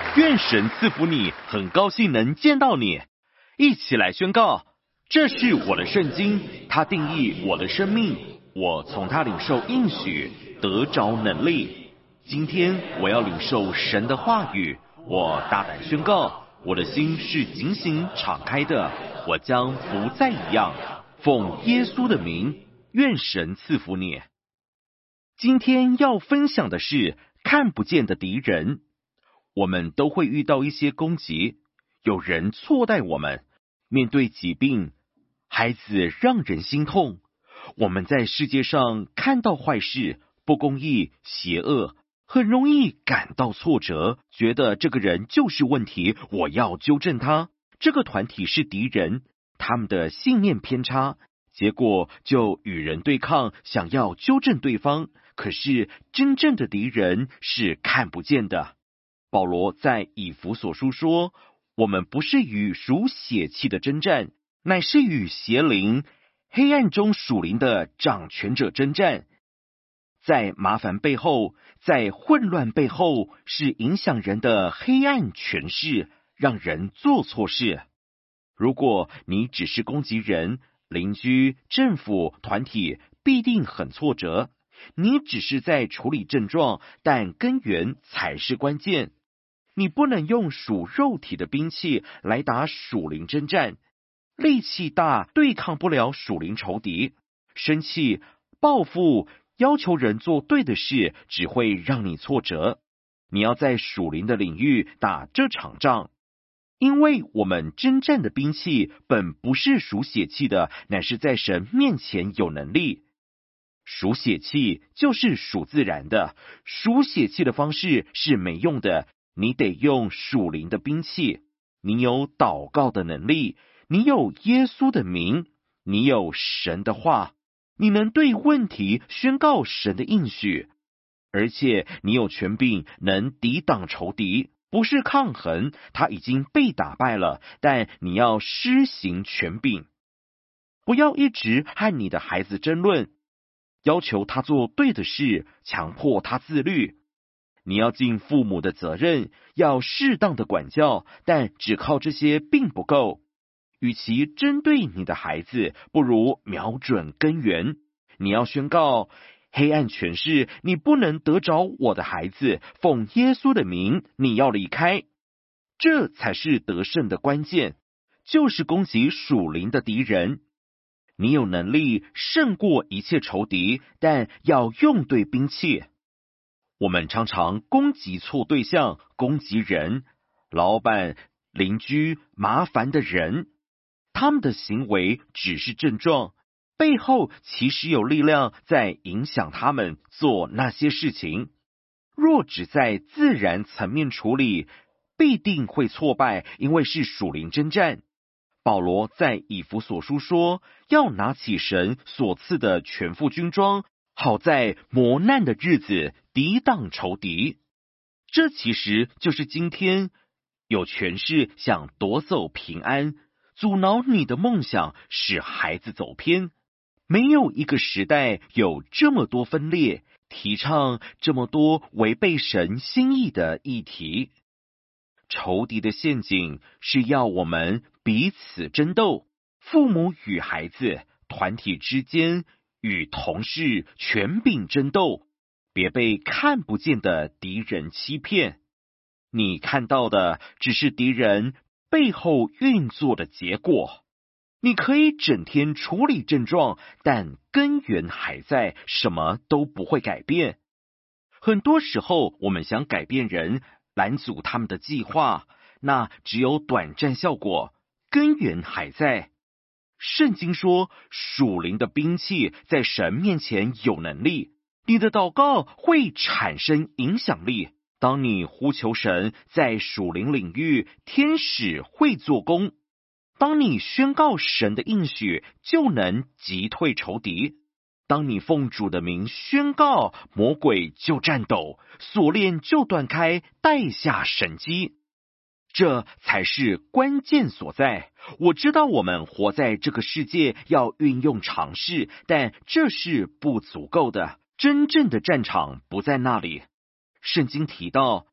愿神赐福你，很高兴能见到你。一起来宣告，这是我的圣经，它定义我的生命，我从它领受应许，得着能力。今天我要领受神的话语，我大胆宣告，我的心是警醒敞开的，我将不再一样。奉耶稣的名，愿神赐福你。今天要分享的是看不见的敌人。我们都会遇到一些攻击，有人错待我们，面对疾病，孩子让人心痛。我们在世界上看到坏事、不公义、邪恶，很容易感到挫折，觉得这个人就是问题，我要纠正他。这个团体是敌人，他们的信念偏差，结果就与人对抗，想要纠正对方。可是真正的敌人是看不见的。保罗在以弗所书说，我们不是与属血气的征战，乃是与邪灵、黑暗中属灵的掌权者征战。在麻烦背后，在混乱背后，是影响人的黑暗权势，让人做错事。如果你只是攻击人，邻居、政府、团体必定很挫折。你只是在处理症状，但根源才是关键。你不能用属肉体的兵器来打属灵征战，力气大对抗不了属灵仇敌，生气、报复、要求人做对的事，只会让你挫折。你要在属灵的领域打这场仗，因为我们征战的兵器本不是属血气的，乃是在神面前有能力。属血气就是属自然的，属血气的方式是没用的，你得用属灵的兵器。你有祷告的能力，你有耶稣的名，你有神的话，你能对问题宣告神的应许，而且你有权柄能抵挡仇敌，不是抗衡，他已经被打败了，但你要施行权柄。不要一直和你的孩子争论，要求他做对的事，强迫他自律。你要尽父母的责任，要适当的管教，但只靠这些并不够。与其针对你的孩子，不如瞄准根源。你要宣告，黑暗权势，你不能得着我的孩子，奉耶稣的名，你要离开。这才是得胜的关键，就是攻击属灵的敌人。你有能力胜过一切仇敌，但要用对兵器。我们常常攻击错对象，攻击人、老板、邻居、麻烦的人。他们的行为只是症状，背后其实有力量在影响他们做那些事情。若只在自然层面处理，必定会挫败，因为是属灵征战。保罗在以弗所书说，要拿起神所赐的全副军装，好在磨难的日子抵挡仇敌。这其实就是今天有权势想夺走平安，阻挠你的梦想，使孩子走偏。没有一个时代有这么多分裂，提倡这么多违背神心意的议题。仇敌的陷阱是要我们彼此争斗，父母与孩子、团体之间与同事、权柄争斗，别被看不见的敌人欺骗。你看到的只是敌人背后运作的结果。你可以整天处理症状，但根源还在，什么都不会改变。很多时候，我们想改变人，拦阻他们的计划，那只有短暂效果，根源还在。圣经说，属灵的兵器在神面前有能力，你的祷告会产生影响力。当你呼求神，在属灵领域，天使会做工。当你宣告神的应许，就能击退仇敌。当你奉主的名宣告，魔鬼就颤抖，锁链就断开，带下神迹。这才是关键所在。我知道我们活在这个世界要运用常识，但这是不足够的。真正的战场不在那里。圣经提到，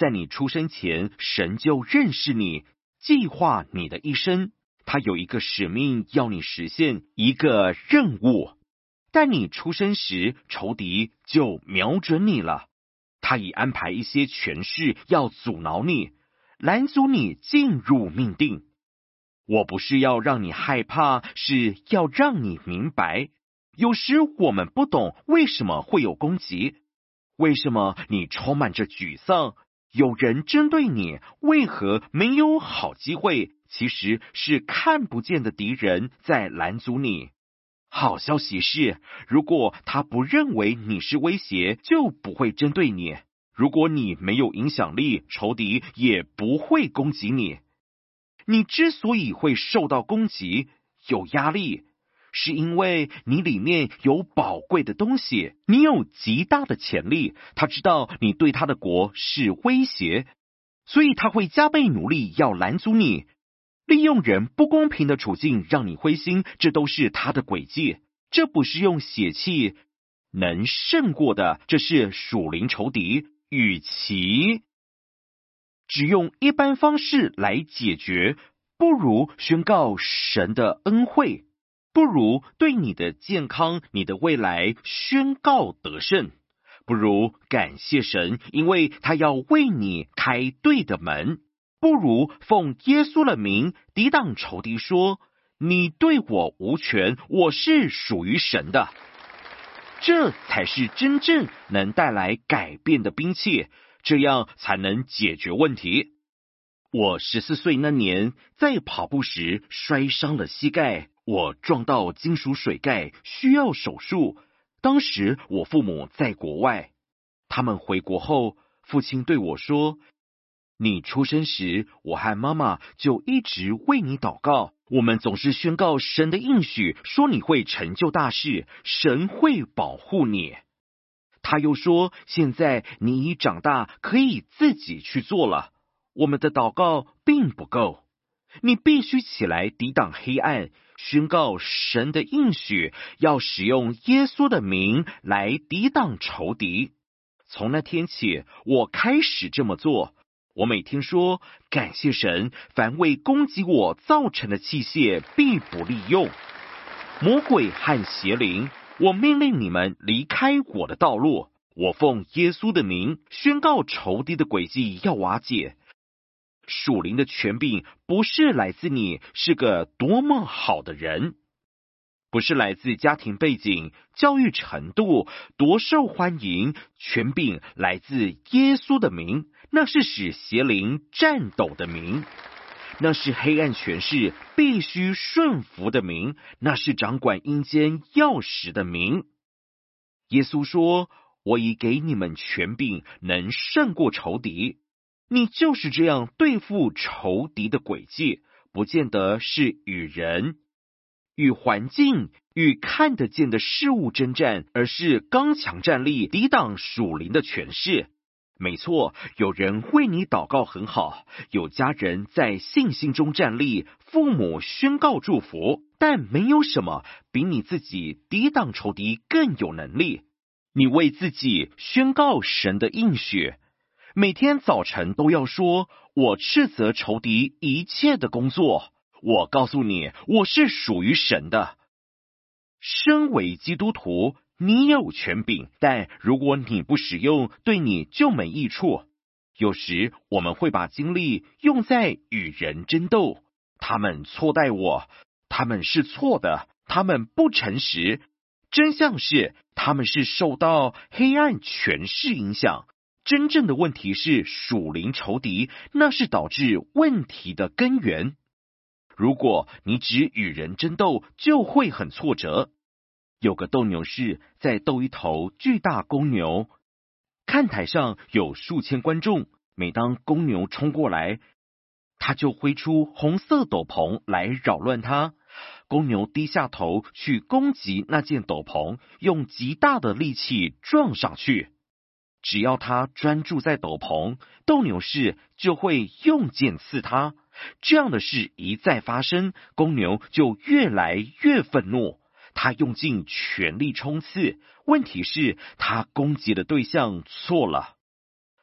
在你出生前，神就认识你，计划你的一生。他有一个使命要你实现，一个任务。但你出生时，仇敌就瞄准你了。他已安排一些权势要阻挠你，拦阻你进入命定。我不是要让你害怕，是要让你明白。有时我们不懂为什么会有攻击，为什么你充满着沮丧，有人针对你，为何没有好机会？其实是看不见的敌人在拦阻你。好消息是，如果他不认为你是威胁，就不会针对你。如果你没有影响力，仇敌也不会攻击你。你之所以会受到攻击，有压力，是因为你里面有宝贵的东西，你有极大的潜力。他知道你对他的国是威胁，所以他会加倍努力要拦阻你。利用人不公平的处境让你灰心，这都是他的诡计。这不是用血气能胜过的，这是属灵仇敌。与其只用一般方式来解决，不如宣告神的恩惠，不如对你的健康、你的未来宣告得胜，不如感谢神，因为他要为你开对的门。不如奉耶稣的名抵挡仇敌，说：你对我无权，我是属于神的。这才是真正能带来改变的兵器，这样才能解决问题。我14岁那年在跑步时摔伤了膝盖，我撞到金属水盖，需要手术。当时我父母在国外，他们回国后，父亲对我说：你出生时，我和妈妈就一直为你祷告，我们总是宣告神的应许，说你会成就大事，神会保护你。他又说，现在你已长大，可以自己去做了。我们的祷告并不够，你必须起来抵挡黑暗，宣告神的应许，要使用耶稣的名来抵挡仇敌。从那天起，我开始这么做。我每天说，感谢神，凡为攻击我造成的器械必不利用。魔鬼和邪灵，我命令你们离开我的道路。我奉耶稣的名宣告仇敌的诡计要瓦解。属灵的权柄不是来自你是个多么好的人，不是来自家庭背景、教育程度、多受欢迎，权柄来自耶稣的名，那是使邪灵颤抖的名，那是黑暗权势必须顺服的名，那是掌管阴间钥匙的名。耶稣说：我已给你们权柄，能胜过仇敌。你就是这样对付仇敌的诡计，不见得是与人、与环境、与看得见的事物征战，而是刚强站立，抵挡属灵的权势。没错，有人为你祷告很好，有家人在信心中站立，父母宣告祝福，但没有什么比你自己抵挡仇敌更有能力。你为自己宣告神的应许，每天早晨都要说：我斥责仇敌一切的工作。我告诉你，我是属于神的。身为基督徒，你有权柄，但如果你不使用，对你就没益处。有时我们会把精力用在与人争斗，他们错待我，他们是错的，他们不诚实。真相是，他们是受到黑暗权势影响。真正的问题是属灵仇敌，那是导致问题的根源。如果你只与人争斗，就会很挫折。有个斗牛士在斗一头巨大公牛，看台上有数千观众，每当公牛冲过来，他就挥出红色斗篷来扰乱它。公牛低下头去攻击那件斗篷，用极大的力气撞上去。只要他专注在斗篷，斗牛士就会用剑刺他。这样的事一再发生，公牛就越来越愤怒，他用尽全力冲刺。问题是，他攻击的对象错了。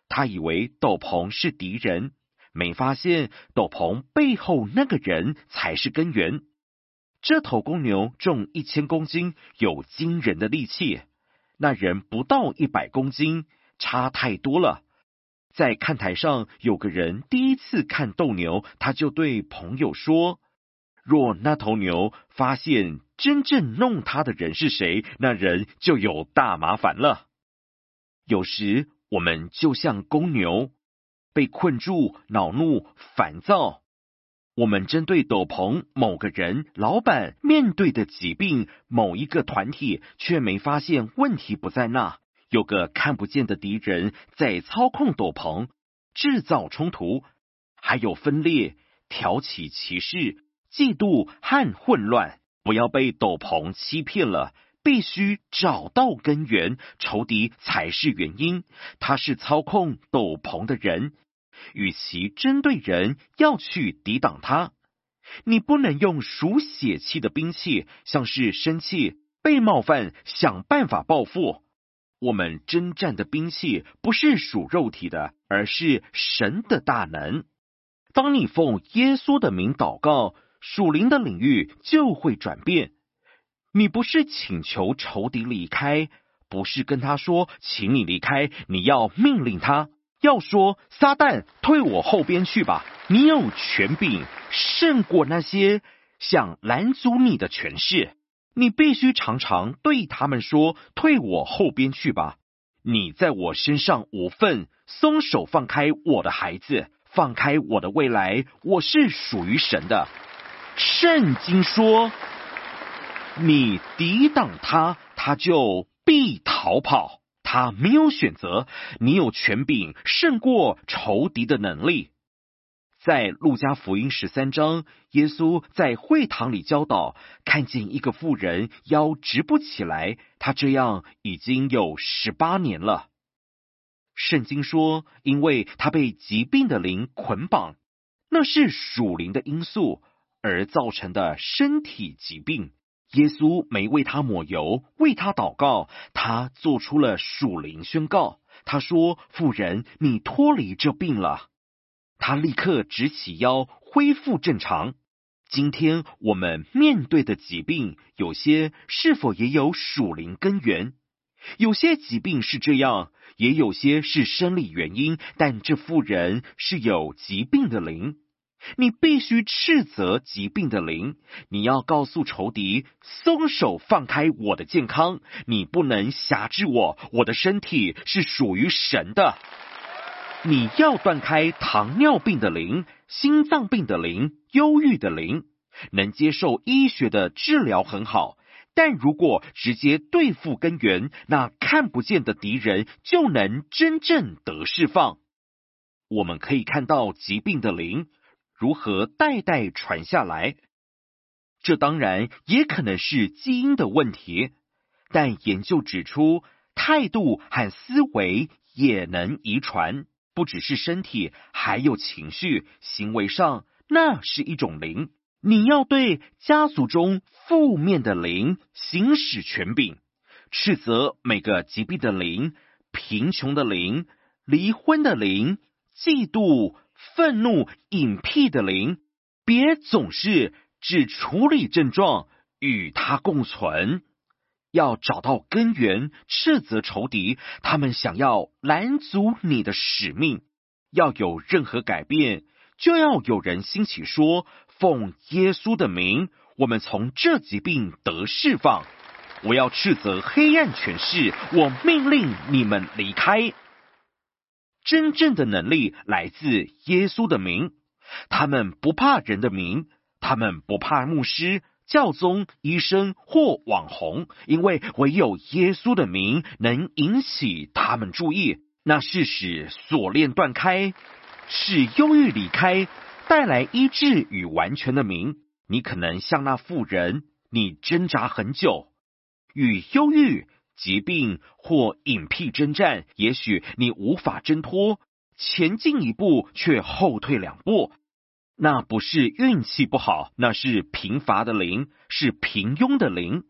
他以为斗篷是敌人，没发现斗篷背后那个人才是根源。这头公牛重1000公斤，有惊人的力气，那人不到100公斤，差太多了。在看台上，有个人第一次看斗牛，他就对朋友说，若那头牛发现真正弄他的人是谁，那人就有大麻烦了。有时我们就像公牛，被困住，恼怒、烦躁。我们针对斗篷、某个人、老板面对的疾病、某一个团体，却没发现问题不在那，有个看不见的敌人在操控斗篷，制造冲突，还有分裂、挑起歧视、嫉妒和混乱。不要被斗篷欺骗了，必须找到根源，仇敌才是原因，他是操控斗篷的人。与其针对人，要去抵挡他。你不能用属血气的兵器，像是生气、被冒犯，想办法报复。我们征战的兵器不是属肉体的，而是神的大能。当你奉耶稣的名祷告，属灵的领域就会转变。你不是请求仇敌离开，不是跟他说请你离开，你要命令他，要说撒旦退我后边去吧，你有权柄胜过那些想拦阻你的权势。你必须常常对他们说，退我后边去吧，你在我身上无份，松手放开我的孩子，放开我的未来，我是属于神的。圣经说，你抵挡他，他就必逃跑。他没有选择，你有权柄胜过仇敌的能力。在路加福音13章，耶稣在会堂里教导，看见一个妇人腰直不起来，她这样已经有18年了。圣经说，因为她被疾病的灵捆绑，那是属灵的因素而造成的身体疾病。耶稣没为他抹油，为他祷告，他做出了属灵宣告。他说，妇人，你脱离这病了。他立刻直起腰，恢复正常。今天我们面对的疾病，有些是否也有属灵根源？有些疾病是这样，也有些是生理原因，但这妇人是有疾病的灵。你必须斥责疾病的灵，你要告诉仇敌，松手放开我的健康，你不能辖制我，我的身体是属于神的。你要断开糖尿病的灵、心脏病的灵、忧郁的灵。能接受医学的治疗很好，但如果直接对付根源，那看不见的敌人就能真正得释放。我们可以看到疾病的灵如何代代传下来，这当然也可能是基因的问题，但研究指出，态度和思维也能遗传，不只是身体，还有情绪、行为上，那是一种灵。你要对家族中负面的灵行使权柄，斥责每个疾病的灵、贫穷的灵、离婚的灵、嫉妒、愤怒、隐僻的灵，别总是只处理症状，与它共存。要找到根源，斥责仇敌，他们想要拦阻你的使命。要有任何改变，就要有人兴起说，奉耶稣的名，我们从这疾病得释放。我要斥责黑暗权势，我命令你们离开。真正的能力来自耶稣的名，他们不怕人的名，他们不怕牧师、教宗、医生或网红，因为唯有耶稣的名能引起他们注意。那是使锁链断开，使忧郁离开，带来医治与完全的名。你可能像那妇人，你挣扎很久，与忧郁、疾病或隐僻征战，也许你无法挣脱，前进一步却后退2步。那不是运气不好，那是贫乏的灵，是平庸的灵。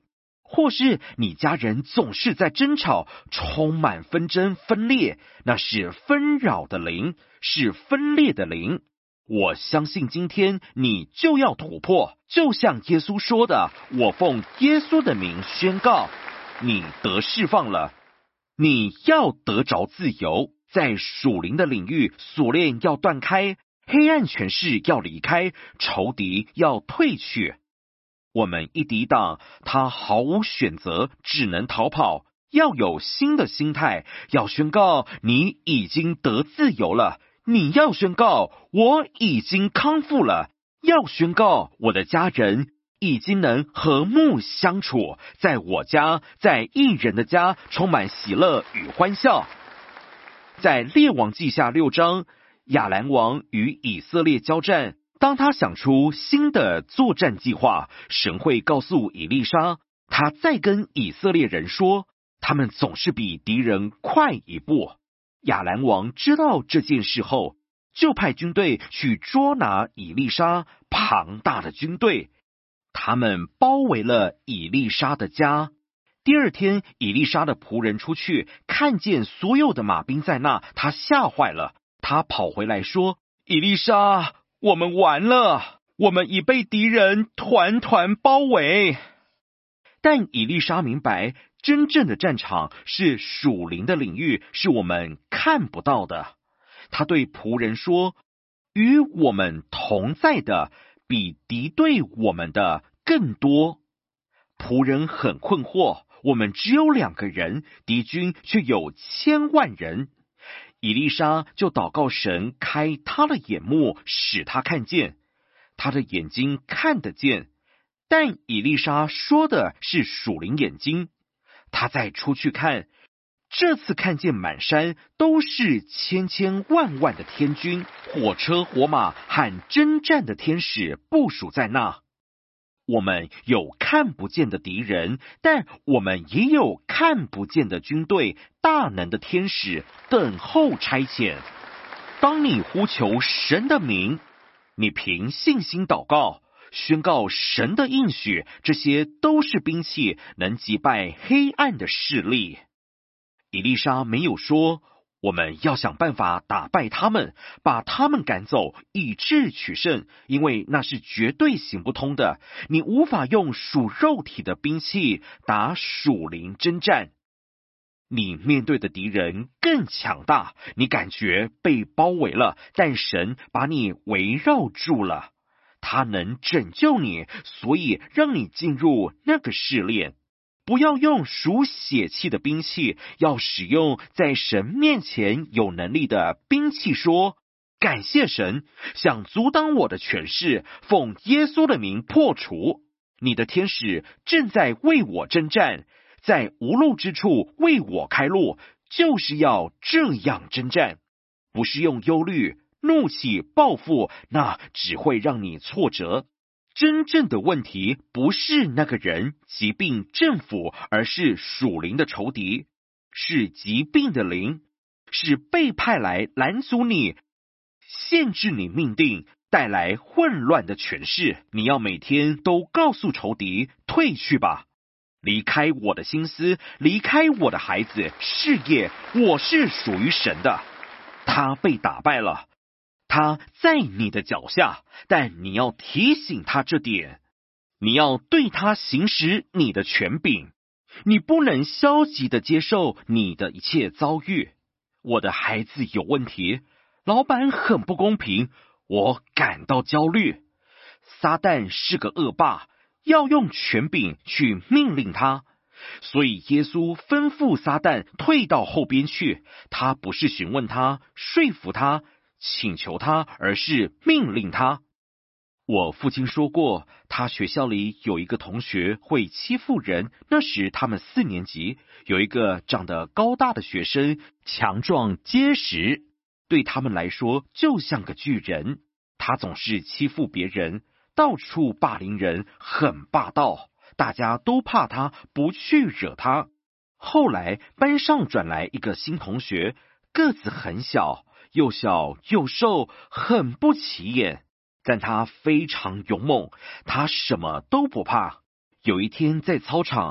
或是你家人总是在争吵，充满纷争分裂，那是纷扰的灵，是分裂的灵。我相信今天你就要突破，就像耶稣说的，我奉耶稣的名宣告，你得释放了，你要得着自由，在属灵的领域，锁链要断开，黑暗权势要离开，仇敌要退去。我们一抵挡，他毫无选择，只能逃跑。要有新的心态，要宣告你已经得自由了，你要宣告我已经康复了，要宣告我的家人已经能和睦相处，在我家，在义人的家充满喜乐与欢笑。在列王记下6章，亚兰王与以色列交战，当他想出新的作战计划，神会告诉以利沙，他再跟以色列人说，他们总是比敌人快一步。亚兰王知道这件事后，就派军队去捉拿以利沙庞大的军队，他们包围了以利沙的家。第二天，以利沙的仆人出去，看见所有的马兵在那，他吓坏了，他跑回来说，以利沙，我们完了，我们已被敌人团团包围。但以利沙明白，真正的战场是属灵的领域，是我们看不到的。他对仆人说，与我们同在的比敌对我们的更多。仆人很困惑，我们只有2个人，敌军却有1000万人。以利沙就祷告神开他的眼目，使他看见。他的眼睛看得见，但以利沙说的是属灵眼睛。他再出去看，这次看见满山都是千万万的天军，火车火马和征战的天使部署在那。我们有看不见的敌人，但我们也有看不见的军队，大能的天使等候差遣。当你呼求神的名，你凭信心祷告，宣告神的应许，这些都是兵器，能击败黑暗的势力。以利沙没有说，我们要想办法打败他们，把他们赶走，以智取胜，因为那是绝对行不通的。你无法用属肉体的兵器打属灵征战。你面对的敌人更强大，你感觉被包围了，但神把你围绕住了，他能拯救你，所以让你进入那个试炼。不要用属血气的兵器，要使用在神面前有能力的兵器说，感谢神，想阻挡我的权势，奉耶稣的名破除。你的天使正在为我征战，在无路之处为我开路，就是要这样征战。不是用忧虑、怒气、报复，那只会让你挫折。真正的问题不是那个人、疾病、政府，而是属灵的仇敌，是疾病的灵，是被派来拦阻你、限制你命定、带来混乱的权势。你要每天都告诉仇敌，退去吧，离开我的心思，离开我的孩子、事业，我是属于神的。他被打败了，他在你的脚下，但你要提醒他这点，你要对他行使你的权柄，你不能消极的接受你的一切遭遇。我的孩子有问题，老板很不公平，我感到焦虑。撒旦是个恶霸，要用权柄去命令他，所以耶稣吩咐撒旦退到后边去，他不是询问他、说服他、请求他，而是命令他。我父亲说过，他学校里有一个同学会欺负人，那时他们4年级，有一个长得高大的学生，强壮结实，对他们来说就像个巨人。他总是欺负别人，到处霸凌人，很霸道，大家都怕他，不去惹他。后来班上转来一个新同学，个子很小，又小又瘦，很不起眼，但他非常勇猛，他什么都不怕。有一天在操场，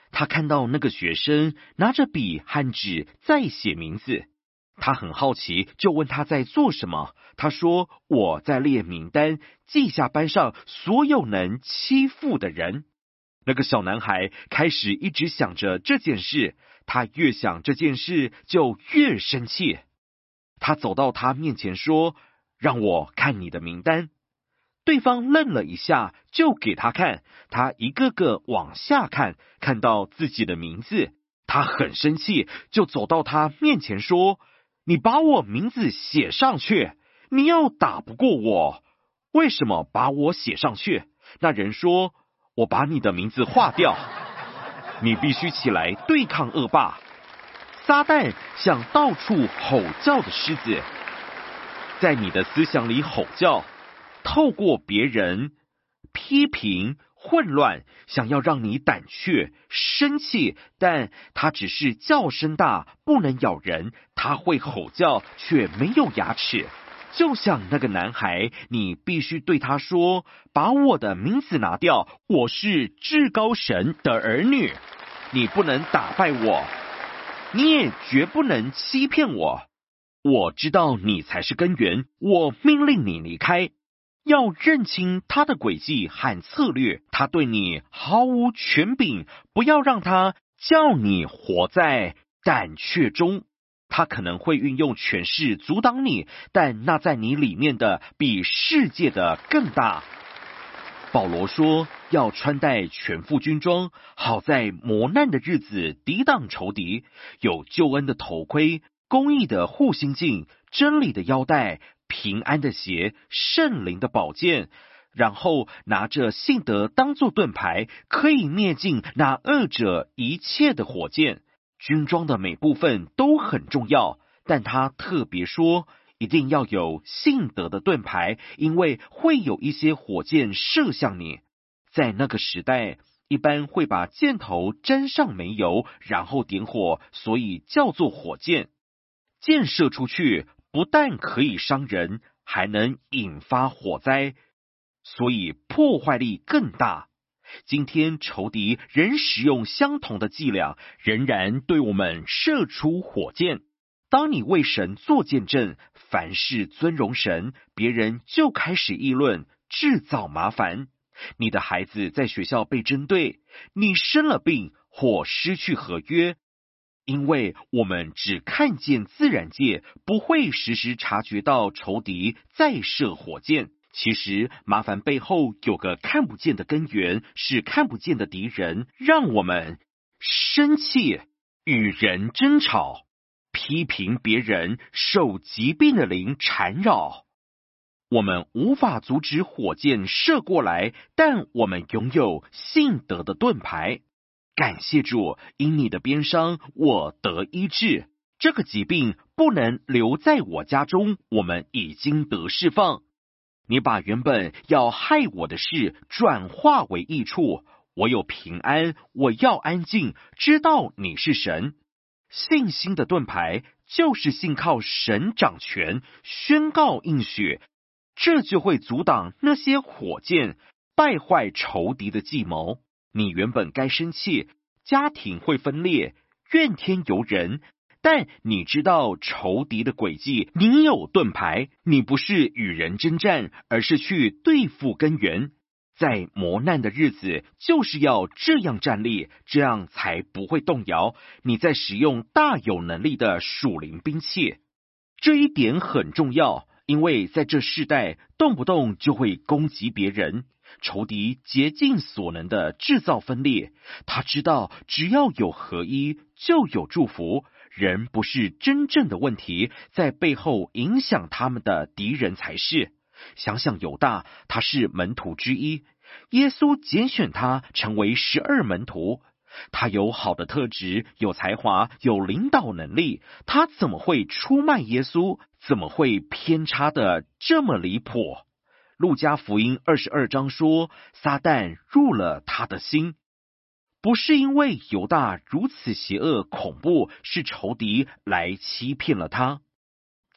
他看到那个学生拿着笔和纸在写名字，他很好奇，就问他在做什么。他说：“我在列名单，记下班上所有能欺负的人。”那个小男孩开始一直想着这件事，他越想这件事就越生气。他走到他面前说：“让我看你的名单。”对方愣了一下，就给他看。他一个个往下看，看到自己的名字，他很生气，就走到他面前说：“你把我名字写上去，你又打不过我，为什么把我写上去？”那人说：“我把你的名字划掉，你必须起来对抗恶霸。”撒旦像到处吼叫的狮子，在你的思想里吼叫，透过别人批评混乱，想要让你胆怯生气，但他只是叫声大，不能咬人，他会吼叫却没有牙齿。就像那个男孩，你必须对他说：“把我的名字拿掉，我是至高神的儿女，你不能打败我，你也绝不能欺骗我。我知道你才是根源，我命令你离开。”要认清他的诡计和策略，他对你毫无权柄，不要让他叫你活在胆怯中。他可能会运用权势阻挡你，但那在你里面的比世界的更大。保罗说，要穿戴全副军装，好在磨难的日子抵挡仇敌，有救恩的头盔，公义的护心镜，真理的腰带，平安的鞋，圣灵的宝剑，然后拿着信德当作盾牌，可以灭尽那恶者一切的火箭。军装的每部分都很重要，但他特别说一定要有信德的盾牌，因为会有一些火箭射向你。在那个时代，一般会把箭头沾上煤油，然后点火，所以叫做火箭。箭射出去不但可以伤人，还能引发火灾，所以破坏力更大。今天仇敌仍使用相同的伎俩，仍然对我们射出火箭。当你为神做见证，凡事尊荣神，别人就开始议论，制造麻烦。你的孩子在学校被针对，你生了病或失去合约，因为我们只看见自然界，不会时时察觉到仇敌在射火箭。其实麻烦背后有个看不见的根源，是看不见的敌人，让我们生气，与人争吵，批评别人，受疾病的灵缠绕。我们无法阻止火箭射过来，但我们拥有信德的盾牌。感谢主，因你的鞭伤，我得医治。这个疾病不能留在我家中，我们已经得释放。你把原本要害我的事转化为益处，我有平安，我要安静，知道你是神。信心的盾牌就是信靠神掌权，宣告应许，这就会阻挡那些火箭，败坏仇敌的计谋。你原本该生气，家庭会分裂，怨天尤人，但你知道仇敌的诡计，你有盾牌，你不是与人征战，而是去对付根源。在磨难的日子，就是要这样站立，这样才不会动摇。你在使用大有能力的属灵兵器，这一点很重要，因为在这世代，动不动就会攻击别人。仇敌竭尽所能的制造分裂，他知道只要有合一，就有祝福。人不是真正的问题，在背后影响他们的敌人才是。想想犹大，他是门徒之一，耶稣拣选他成为12门徒，他有好的特质，有才华，有领导能力，他怎么会出卖耶稣？怎么会偏差的这么离谱？路加福音22章说，撒旦入了他的心，不是因为犹大如此邪恶恐怖，是仇敌来欺骗了他。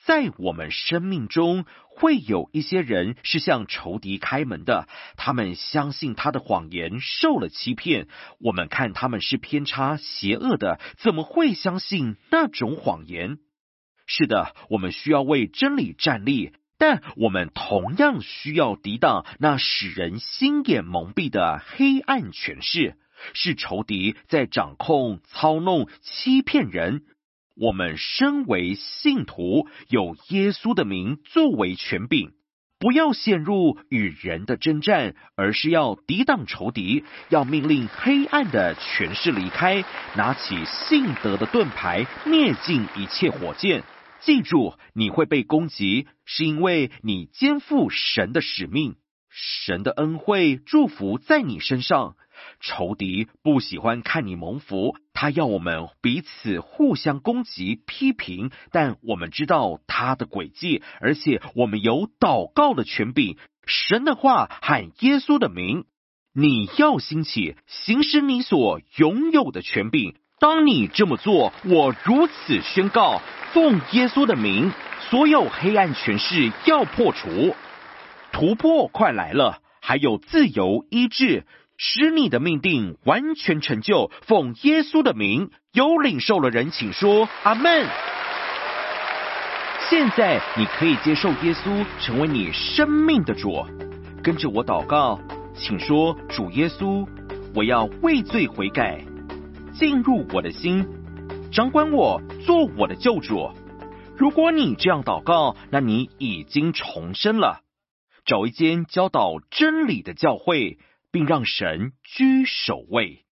在我们生命中会有一些人是向仇敌开门的，他们相信他的谎言，受了欺骗。我们看他们是偏差邪恶的，怎么会相信那种谎言？是的，我们需要为真理站立，但我们同样需要抵挡那使人心眼蒙蔽的黑暗权势，是仇敌在掌控、操弄、欺骗人。我们身为信徒，有耶稣的名作为权柄，不要陷入与人的征战，而是要抵挡仇敌，要命令黑暗的权势离开，拿起信德的盾牌，灭尽一切火箭。记住，你会被攻击，是因为你肩负神的使命，神的恩惠祝福在你身上。仇敌不喜欢看你蒙福，他要我们彼此互相攻击批评，但我们知道他的诡计，而且我们有祷告的权柄，神的话和耶稣的名。你要兴起，行使你所拥有的权柄。当你这么做，我如此宣告，奉耶稣的名，所有黑暗权势要破除。突破快来了，还有自由医治，使你的命定完全成就。奉耶稣的名，有领受的人请说阿们。现在你可以接受耶稣成为你生命的主，跟着我祷告，请说：主耶稣，我要为罪悔改，进入我的心，掌管我，做我的救主。如果你这样祷告，那你已经重生了。找一间教导真理的教会，并让神居首位。